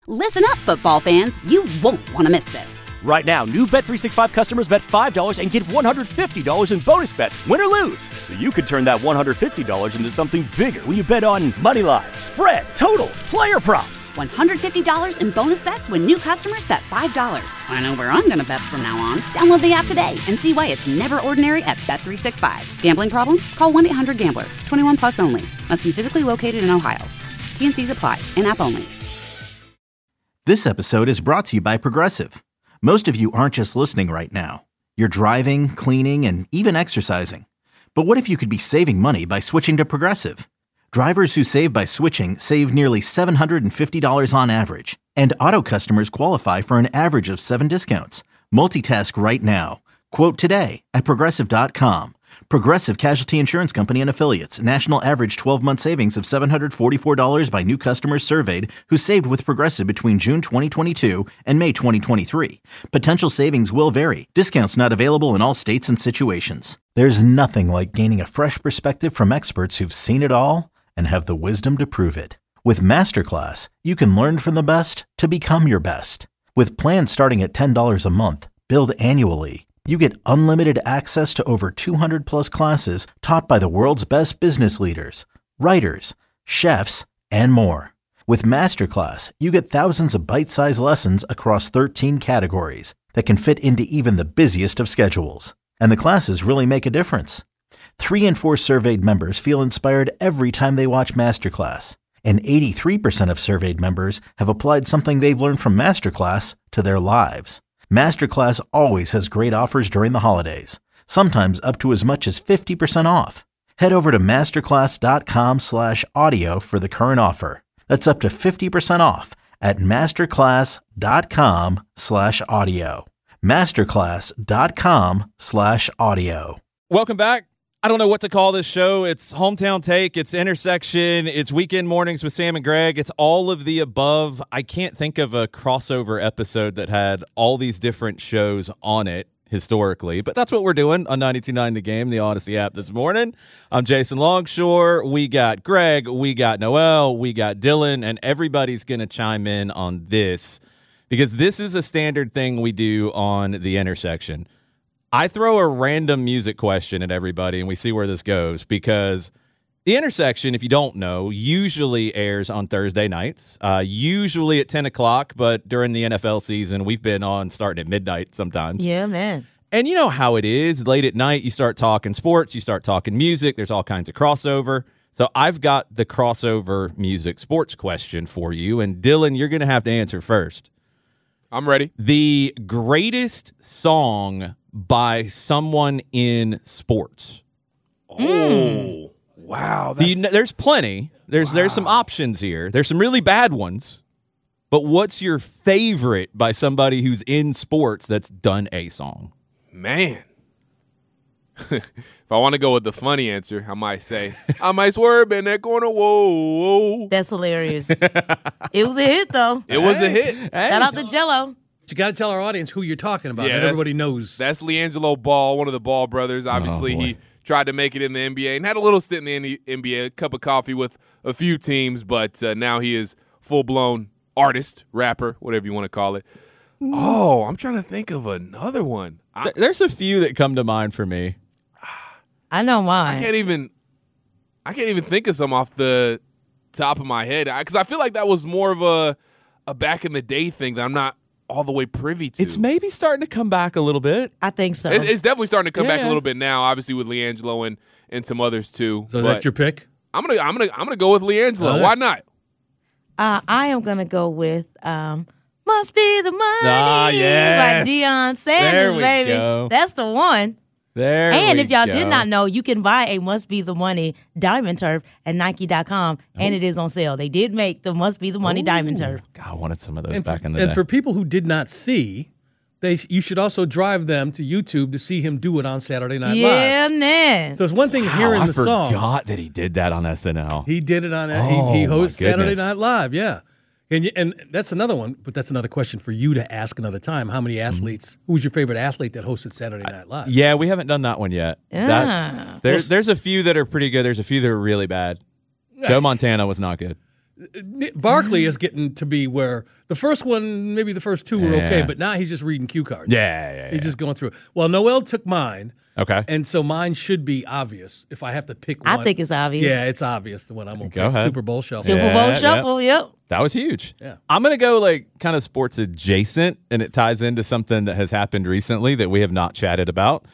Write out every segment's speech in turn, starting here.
Listen up, football fans. You won't want to miss this. Right now, new Bet365 customers bet $5 and get $150 in bonus bets, win or lose. So you could turn that $150 into something bigger when you bet on money line, spread, totals, player props. $150 in bonus bets when new customers bet $5. I know where I'm going to bet from now on. Download the app today and see why it's never ordinary at Bet365. Gambling problem? Call 1-800-GAMBLER. 21 plus only. Must be physically located in Ohio. T&Cs apply. In-app only. This episode is brought to you by Progressive. Most of you aren't just listening right now. You're driving, cleaning, and even exercising. But what if you could be saving money by switching to Progressive? Drivers who save by switching save nearly $750 on average. And auto customers qualify for an average of 7 discounts. Multitask right now. Quote today at Progressive.com. Progressive Casualty Insurance Company and Affiliates. National average 12-month savings of $744 by new customers surveyed who saved with Progressive between June 2022 and May 2023. Potential savings will vary. Discounts not available in all states and situations. There's nothing like gaining a fresh perspective from experts who've seen it all and have the wisdom to prove it. With Masterclass, you can learn from the best to become your best. With plans starting at $10 a month, billed annually, you get unlimited access to over 200 plus classes taught by the world's best business leaders, writers, chefs, and more. With Masterclass, you get thousands of bite-sized lessons across 13 categories that can fit into even the busiest of schedules. And the classes really make a difference. 3 in 4 surveyed members feel inspired every time they watch Masterclass. And 83% of surveyed members have applied something they've learned from Masterclass to their lives. Masterclass always has great offers during the holidays, sometimes up to as much as 50% off. Head over to masterclass.com/audio for the current offer. That's up to 50% off at masterclass.com/audio. masterclass.com/audio. Welcome back. I don't know what to call this show. It's Hometown Take, it's Intersection, it's Weekend Mornings with Sam and Greg. It's all of the above. I can't think of a crossover episode that had all these different shows on it historically, but that's what we're doing on 92.9 The Game, the Odyssey app this morning. I'm Jason Longshore. We got Greg, we got Noel, we got Dylan, and everybody's going to chime in on this because this is a standard thing we do on the Intersection. I throw a random music question at everybody, and we see where this goes, because The Intersection, if you don't know, usually airs on Thursday nights, usually at 10 o'clock, but during the NFL season, we've been on starting at midnight sometimes. Yeah, man. And you know how it is. Late at night, you start talking sports, you start talking music, there's all kinds of crossover. So I've got the crossover music sports question for you, and Dylan, you're going to have to answer first. I'm ready. The greatest song by someone in sports. Oh, wow. There's plenty. There's some options here. There's some really bad ones. But what's your favorite by somebody who's in sports that's done a song? Man. If I want to go with the funny answer, I might say, I might swerve in that corner. Whoa. That's hilarious. It was a hit, though. It was a hit. Shout out to Jello. You got to tell our audience who you're talking about. Yeah, that everybody knows. That's LiAngelo Ball, one of the Ball brothers. Obviously, he tried to make it in the NBA and had a little stint in the NBA, a cup of coffee with a few teams, but now he is full-blown artist, rapper, whatever you want to call it. Oh, I'm trying to think of another one. There's a few that come to mind for me. I know mine. I can't even think of some off the top of my head because I feel like that was more of a back in the day thing that I'm not all the way privy to. It's maybe starting to come back a little bit. I think so. It's definitely starting to come back a little bit now. Obviously with LiAngelo and some others too. So that's your pick? I'm gonna go with LiAngelo. Why not? I am gonna go with "Must Be the Money" yes. by Deion Sanders, baby. Go. That's the one. And if y'all did not know, you can buy a Must Be the Money diamond turf at Nike.com, and it is on sale. They did make the Must Be the Money diamond turf. God, I wanted some of those back in the day. And for people who did not see, you should also drive them to YouTube to see him do it on Saturday Night Live. Yeah, man. So it's one thing hearing the song. I forgot that he did that on SNL. He did it on he hosts Saturday Night Live, yeah. And that's another one, but that's another question for you to ask another time. How many athletes? Who's your favorite athlete that hosted Saturday Night Live? Yeah, we haven't done that one yet. Yeah. There's a few that are pretty good. There's a few that are really bad. Joe Montana was not good. Barkley is getting to be where the first one, maybe the first two were okay, but now he's just reading cue cards. Yeah. He's just going through. Well, Noel took mine. Okay. And so mine should be obvious if I have to pick one. I think it's obvious. Yeah, it's obvious the one I'm going to Go pick. ahead. Super Bowl Shuffle. Super Bowl Shuffle, yep. That was huge. Yeah. I'm going to go like kind of sports adjacent, and it ties into something that has happened recently that we have not chatted about.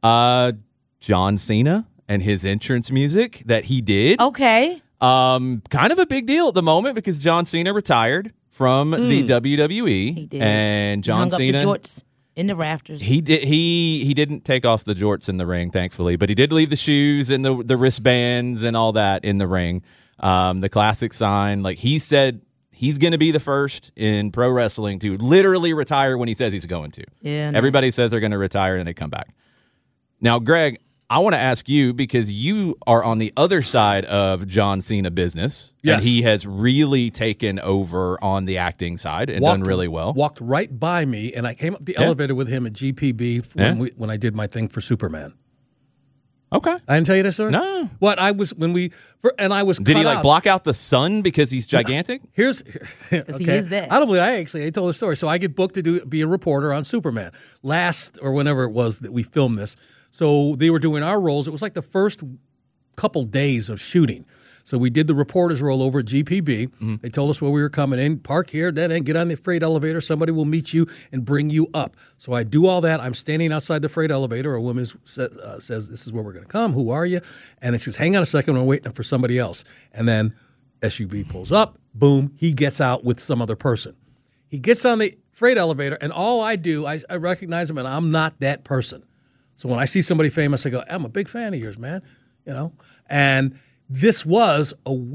John Cena and his entrance music that he did. Okay. Kind of a big deal at the moment because John Cena retired from the WWE. He did. And John Hung Cena up the jorts in the rafters. He did. He didn't take off the jorts in the ring, thankfully, but he did leave the shoes and the wristbands and all that in the ring. The classic sign, like he said, he's going to be the first in pro wrestling to literally retire when he says he's going to. Yeah. Everybody says they're going to retire and they come back. Now, Greg, I want to ask you because you are on the other side of John Cena business, Yes. and he has really taken over on the acting side and done really well. Walked right by me, and I came up the elevator with him at GPB when I did my thing for Superman. Okay. I didn't tell you that story? No. What I was when we and I was. Did he cut like out. block out the sun because he's gigantic? Here's he okay. is that. I don't believe I told the story. So I get booked to be a reporter on Superman last or whenever it was that we filmed this. So they were doing our roles. It was like the first couple days of shooting. So we did the reporter's role over at GPB. Mm-hmm. They told us where we were coming in. Park here, then get on the freight elevator. Somebody will meet you and bring you up. So I do all that. I'm standing outside the freight elevator. A woman says, "This is where we're going to come. Who are you?" And it says, "Hang on a second. We're waiting for somebody else." And then SUV pulls up. Boom. He gets out with some other person. He gets on the freight elevator, and all I do, I recognize him, and I'm not that person. So when I see somebody famous, I go, "I'm a big fan of yours, man." You know? And this was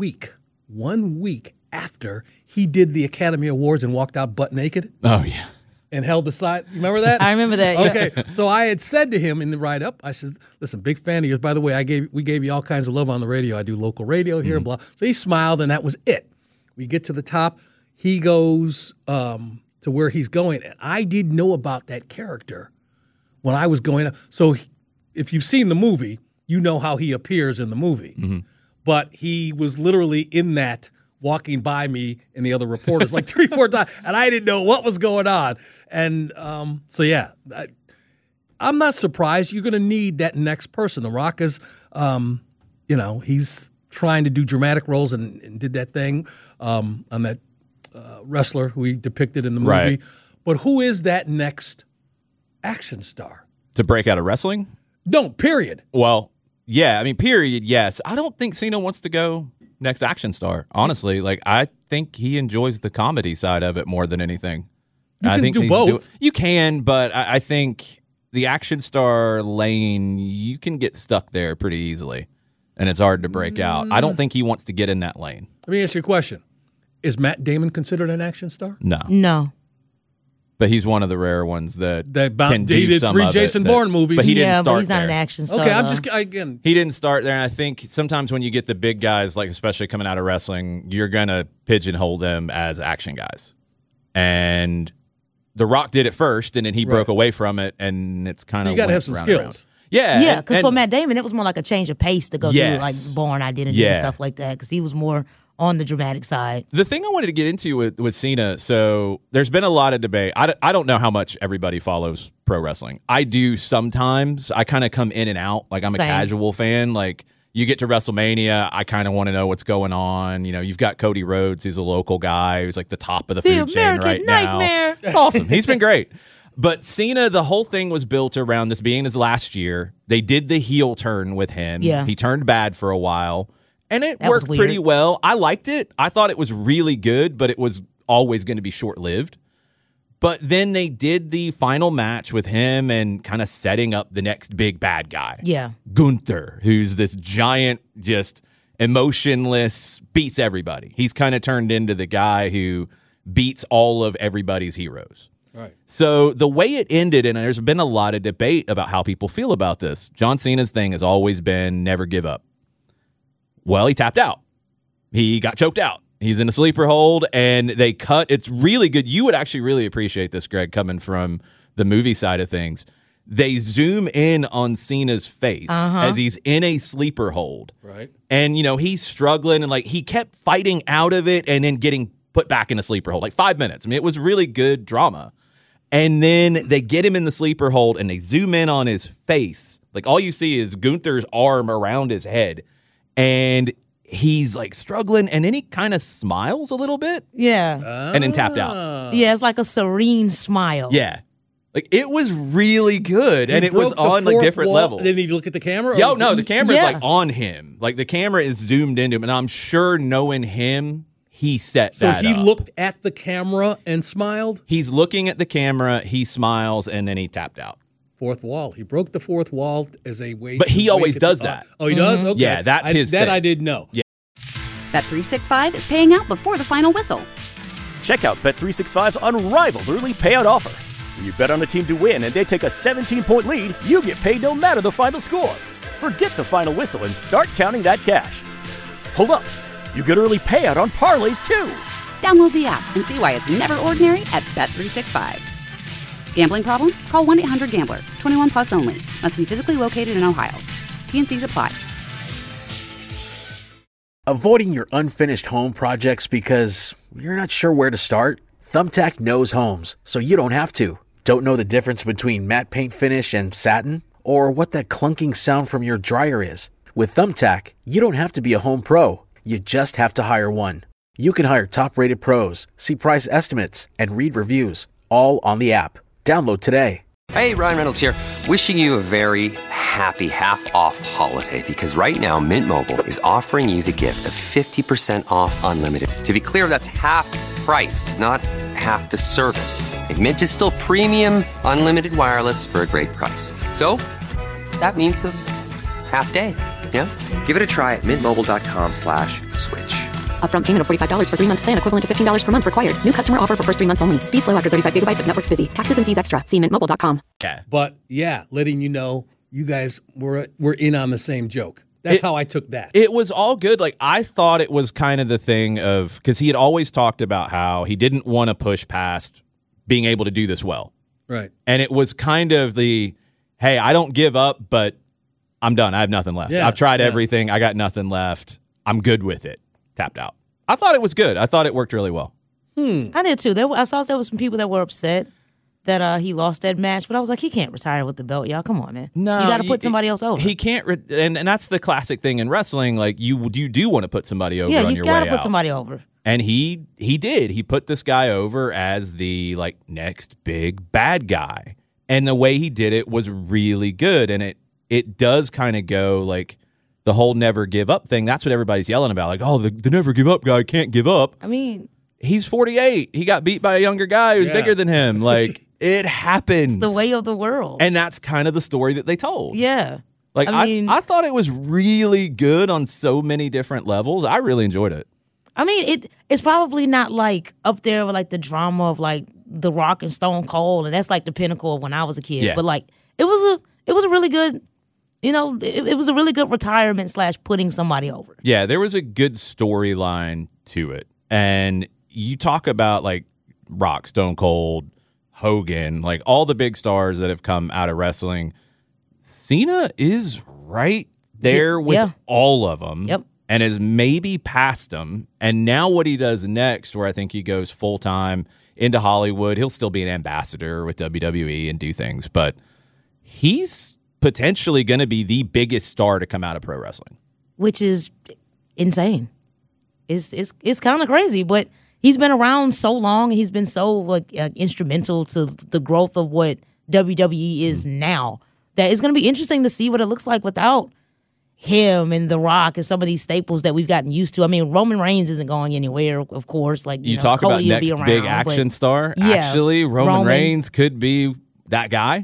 1 week after he did the Academy Awards and walked out butt naked. Oh, yeah. And held the sign. You remember that? I remember that, yeah. Okay. So I had said to him in the write-up, I said, "Listen, big fan of yours. By the way, we gave you all kinds of love on the radio. I do local radio here, blah." So he smiled, and that was it. We get to the top. He goes to where he's going. And I didn't know about that character when I was going up. So if you've seen the movie, you know how he appears in the movie. Mm-hmm. But he was literally in that walking by me and the other reporters like 3-4 times, and I didn't know what was going on. And so, yeah, I'm not surprised. You're going to need that next person. The Rock is, he's trying to do dramatic roles and did that thing on that wrestler who he depicted in the movie. Right. But who is that next action star? To break out of wrestling? No, period. Well, yeah, I mean, period, yes. I don't think Cena wants to go next action star, honestly. Like, I think he enjoys the comedy side of it more than anything. You I can think do both. You can, but I think the action star lane, you can get stuck there pretty easily, and it's hard to break out. I don't think he wants to get in that lane. Let me ask you a question. Is Matt Damon considered an action star? No. But he's one of the rare ones that can do he did some 3 of Jason it, Bourne movies. But he didn't Yeah, start but he's not there. an action star. Okay, I'm though. just again. He didn't start there, and I think sometimes when you get the big guys, like especially coming out of wrestling, you're gonna pigeonhole them as action guys. And The Rock did it first, and then he broke away from it, and it's kind of you got to have some skills. Yeah, Yeah, because for and- Matt Damon, it was more like a change of pace to go Yes. through like Bourne Identity and stuff like that, because he was more on the dramatic side. The thing I wanted to get into with Cena, so there's been a lot of debate. I don't know how much everybody follows pro wrestling. I do sometimes. I kind of come in and out. Like, I'm a Same. casual fan. Like, you get to WrestleMania, I kind of want to know what's going on. You know, you've got Cody Rhodes, who's a local guy who's like the top of the food chain American right Nightmare. now. It's awesome. He's been great. But Cena, the whole thing was built around this being his last year. They did the heel turn with him. Yeah. He turned bad for a while. And it That was worked weird. pretty well. I liked it. I thought it was really good, but it was always going to be short-lived. But then they did the final match with him and kind of setting up the next big bad guy. Yeah. Gunther, who's this giant, just emotionless, beats everybody. He's kind of turned into the guy who beats all of everybody's heroes. Right. So the way it ended, and there's been a lot of debate about how people feel about this. John Cena's thing has always been never give up. Well, he tapped out. He got choked out. He's in a sleeper hold, and they cut. It's really good. You would actually really appreciate this, Greg, coming from the movie side of things. they zoom in on Cena's face as he's in a sleeper hold. Right. And, he's struggling and, he kept fighting out of it and then getting put back in a sleeper hold, 5 minutes. I mean, it was really good drama. And then they get him in the sleeper hold and they zoom in on his face. All you see is Gunther's arm around his head. And he's struggling, and then he kind of smiles a little bit. Yeah. And then tapped out. Yeah, it's like a serene smile. Yeah. It was really good, and it was on different levels. Did he look at the camera? No, the camera's on him. The camera is zoomed into him, and I'm sure knowing him, he set that up. So he up. looked at the camera and smiled? He's looking at the camera, he smiles, and then he tapped out. Fourth wall. He broke the fourth wall as a way. But he always does that. Oh, he does? Okay. Yeah, that's his thing. That I didn't know. Yeah. Bet365 is paying out before the final whistle. Check out Bet365's unrivaled early payout offer. When you bet on a team to win and they take a 17-point lead, you get paid no matter the final score. Forget the final whistle and start counting that cash. Hold up. You get early payout on parlays, too. Download the app and see why it's never ordinary at Bet365. Gambling problem? Call 1-800-GAMBLER. 21 plus only. Must be physically located in Ohio. T&Cs apply. Avoiding your unfinished home projects because you're not sure where to start? Thumbtack knows homes, so you don't have to. Don't know the difference between matte paint finish and satin? Or what that clunking sound from your dryer is? With Thumbtack, you don't have to be a home pro. You just have to hire one. You can hire top-rated pros, see price estimates, and read reviews, all on the app. Download today. Hey, Ryan Reynolds here. Wishing you a very happy half-off holiday because right now Mint Mobile is offering you the gift of 50% off unlimited. To be clear, that's half price, not half the service. And Mint is still premium unlimited wireless for a great price. So that means a half day. Yeah? Give it a try at mintmobile.com/switch. Upfront payment of $45 for 3-month plan equivalent to $15 per month required. New customer offer for first 3 months only. Speed slow after 35 gigabytes if network's busy. Taxes and fees extra. See mintmobile.com. Yeah. But yeah, letting you know you guys were in on the same joke. That's how I took that. It was all good. I thought it was kind of the thing of, because he had always talked about how he didn't want to push past being able to do this well. Right. And it was kind of the, hey, I don't give up, but I'm done. I have nothing left. Yeah, I've tried everything. I got nothing left. I'm good with it. Tapped out. I thought it was good. I thought it worked really well. I did too. I saw there was some people that were upset that he lost that match, but I was like, he can't retire with the belt, y'all. Come on, man. No, you got to put somebody else over. He can't, and that's the classic thing in wrestling. You do want to put somebody over. Yeah, on you your got to way put out. somebody over. And he did. He put this guy over as the next big bad guy, and the way he did it was really good. And it does kind of go the whole never give up thing. That's what everybody's yelling about. The never give up guy can't give up. I mean, he's 48. He got beat by a younger guy who's bigger than him. It happens. it's the way of the world. And that's kind of the story that they told. Yeah. I thought it was really good on so many different levels. I really enjoyed it. I mean, it's probably not up there with the drama of The Rock and Stone Cold, and that's the pinnacle of when I was a kid. Yeah. But it was a really good, it was a really good retirement / putting somebody over. Yeah, there was a good storyline to it. And you talk about Rock, Stone Cold, Hogan, all the big stars that have come out of wrestling. Cena is right there with all of them. Yep. And has maybe passed them. And now what he does next, where I think he goes full-time into Hollywood, he'll still be an ambassador with WWE and do things, but he's potentially going to be the biggest star to come out of pro wrestling. Which is insane. It's kind of crazy, but he's been around so long, and he's been so instrumental to the growth of what WWE is now, that it's going to be interesting to see what it looks like without him and The Rock and some of these staples that we've gotten used to. I mean, Roman Reigns isn't going anywhere, of course. You talk about Cody will next be around, big action star. Yeah, Actually, Roman Reigns could be that guy.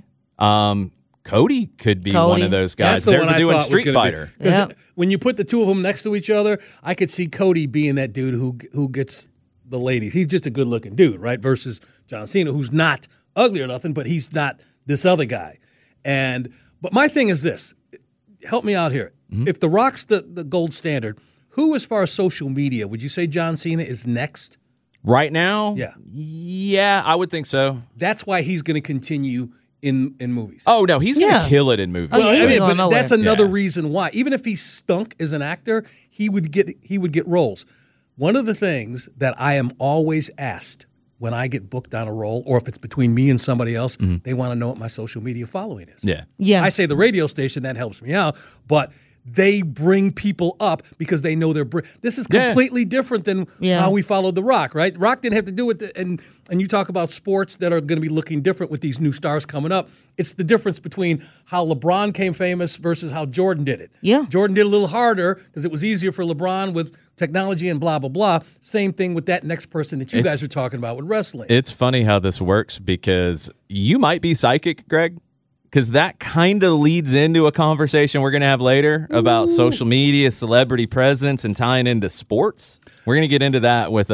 Cody could be one of those guys. That's the one They're I doing thought Street was gonna Fighter. Be. Yeah. When you put the two of them next to each other, I could see Cody being that dude who gets the ladies. He's just a good-looking dude, right? Versus John Cena, who's not ugly or nothing, but he's not this other guy. But my thing is this. Help me out here. Mm-hmm. If The Rock's the gold standard, who, as far as social media, would you say John Cena is next? Right now? Yeah. Yeah, I would think so. That's why he's going to continue in movies. Oh no, he's gonna kill it in movies. Oh, yeah, he ain't but going nowhere. that's another reason why. Even if he stunk as an actor, he would get roles. One of the things that I am always asked when I get booked on a role, or if it's between me and somebody else, they want to know what my social media following is. Yeah. I say the radio station, that helps me out, but they bring people up because they know they're. This is completely different than how we followed The Rock, right? Rock didn't have to do it, and you talk about sports that are going to be looking different with these new stars coming up. It's the difference between how LeBron came famous versus how Jordan did it. Yeah. Jordan did a little harder because it was easier for LeBron with technology and blah, blah, blah. Same thing with that next person that you guys are talking about with wrestling. It's funny how this works because you might be psychic, Greg, because that kind of leads into a conversation we're going to have later about social media, celebrity presence, and tying into sports. We're going to get into that with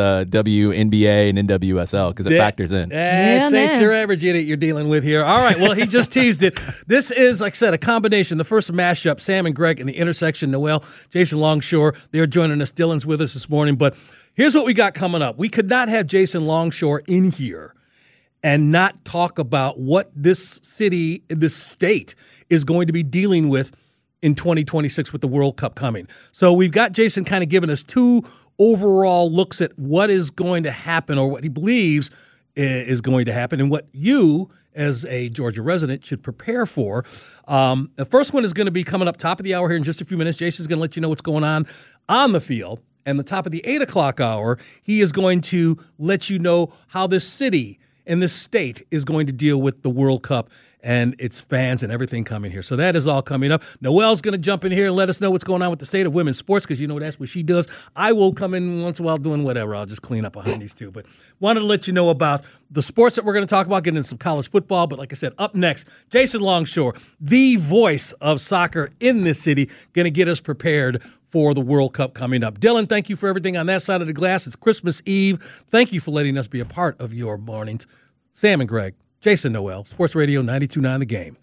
WNBA and NWSL because it factors in. Saints are average idiot you're dealing with here. All right, well, he just teased it. This is, like I said, a combination. The first mashup, Sam and Greg in the intersection, Noel, Jason Longshore. They're joining us. Dylan's with us this morning. But here's what we got coming up. We could not have Jason Longshore in here and not talk about what this city, this state, is going to be dealing with in 2026 with the World Cup coming. So we've got Jason kind of giving us two overall looks at what is going to happen or what he believes is going to happen and what you, as a Georgia resident, should prepare for. The first one is going to be coming up top of the hour here in just a few minutes. Jason's going to let you know what's going on the field. And the top of the 8 o'clock hour, he is going to let you know how this city and this state is going to deal with the World Cup and its fans and everything coming here. So that is all coming up. Noelle's going to jump in here and let us know what's going on with the state of women's sports because, that's what she does. I will come in once in a while doing whatever. I'll just clean up behind these two. But wanted to let you know about the sports that we're going to talk about, getting into some college football. But like I said, up next, Jason Longshore, the voice of soccer in this city, going to get us prepared for the World Cup coming up. Dylan, thank you for everything on that side of the glass. It's Christmas Eve. Thank you for letting us be a part of your mornings. Sam and Greg, Jason Noel, Sports Radio 92.9 The Game.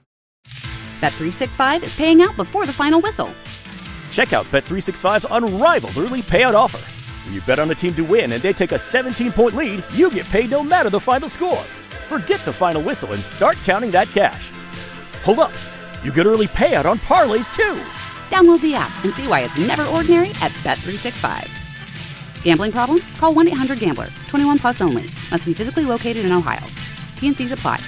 Bet365 is paying out before the final whistle. Check out Bet365's unrivaled early payout offer. When you bet on a team to win and they take a 17-point lead, you get paid no matter the final score. Forget the final whistle and start counting that cash. Hold up. You get early payout on parlays, too. Download the app and see why it's never ordinary at Bet365. Gambling problem? Call 1-800-GAMBLER. 21 plus only. Must be physically located in Ohio. T&Cs apply.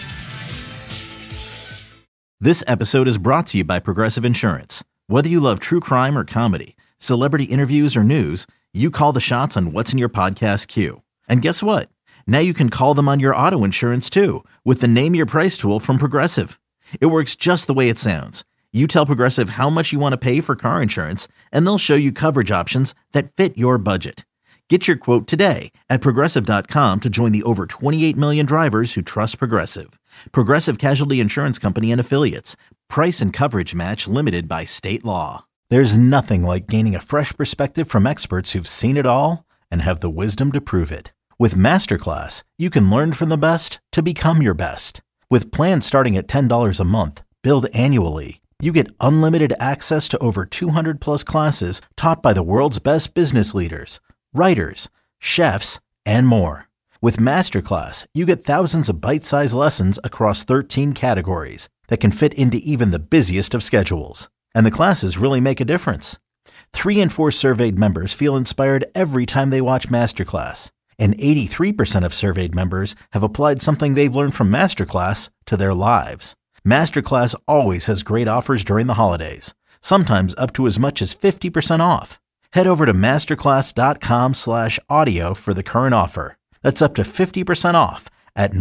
This episode is brought to you by Progressive Insurance. Whether you love true crime or comedy, celebrity interviews or news, you call the shots on what's in your podcast queue. And guess what? Now you can call them on your auto insurance too with the Name Your Price tool from Progressive. It works just the way it sounds. You tell Progressive how much you want to pay for car insurance, and they'll show you coverage options that fit your budget. Get your quote today at Progressive.com to join the over 28 million drivers who trust Progressive. Progressive Casualty Insurance Company and Affiliates. Price and coverage match limited by state law. There's nothing like gaining a fresh perspective from experts who've seen it all and have the wisdom to prove it. With Masterclass, you can learn from the best to become your best. With plans starting at $10 a month, billed annually, you get unlimited access to over 200 plus classes taught by the world's best business leaders, writers, chefs, and more. With Masterclass, you get thousands of bite-sized lessons across 13 categories that can fit into even the busiest of schedules. And the classes really make a difference. 3 in 4 surveyed members feel inspired every time they watch Masterclass. And 83% of surveyed members have applied something they've learned from Masterclass to their lives. Masterclass always has great offers during the holidays, sometimes up to as much as 50% off. Head over to masterclass.com/audio for the current offer. That's up to 50% off at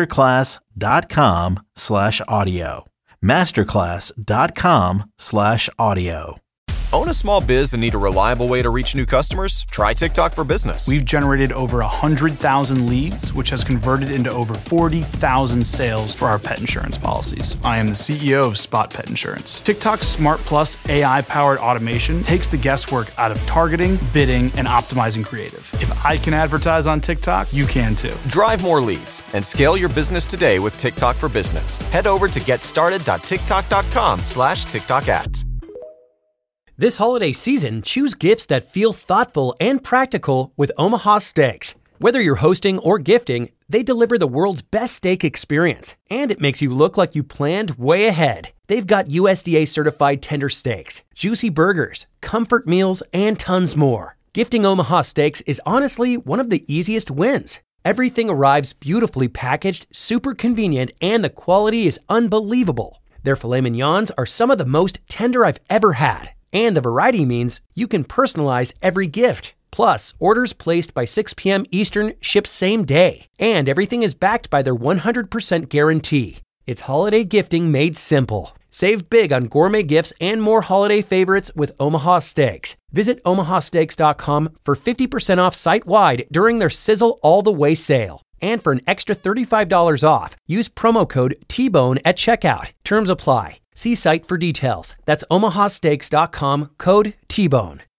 masterclass.com/audio. Masterclass.com/audio. Own a small biz and need a reliable way to reach new customers? Try TikTok for Business. We've generated over 100,000 leads, which has converted into over 40,000 sales for our pet insurance policies. I am the CEO of Spot Pet Insurance. TikTok's Smart Plus AI-powered automation takes the guesswork out of targeting, bidding, and optimizing creative. If I can advertise on TikTok, you can too. Drive more leads and scale your business today with TikTok for Business. Head over to getstarted.tiktok.com/TikTok ads. This holiday season, choose gifts that feel thoughtful and practical with Omaha Steaks. Whether you're hosting or gifting, they deliver the world's best steak experience, and it makes you look like you planned way ahead. They've got USDA certified tender steaks, juicy burgers, comfort meals, and tons more. Gifting Omaha Steaks is honestly one of the easiest wins. Everything arrives beautifully packaged, super convenient, and the quality is unbelievable. Their filet mignons are some of the most tender I've ever had, and the variety means you can personalize every gift. Plus, orders placed by 6 p.m. Eastern ship same day, and everything is backed by their 100% guarantee. It's holiday gifting made simple. Save big on gourmet gifts and more holiday favorites with Omaha Steaks. Visit omahasteaks.com for 50% off site-wide during their Sizzle All the Way sale. And for an extra $35 off, use promo code TBONE at checkout. Terms apply. See site for details. That's omahasteaks.com, code TBONE.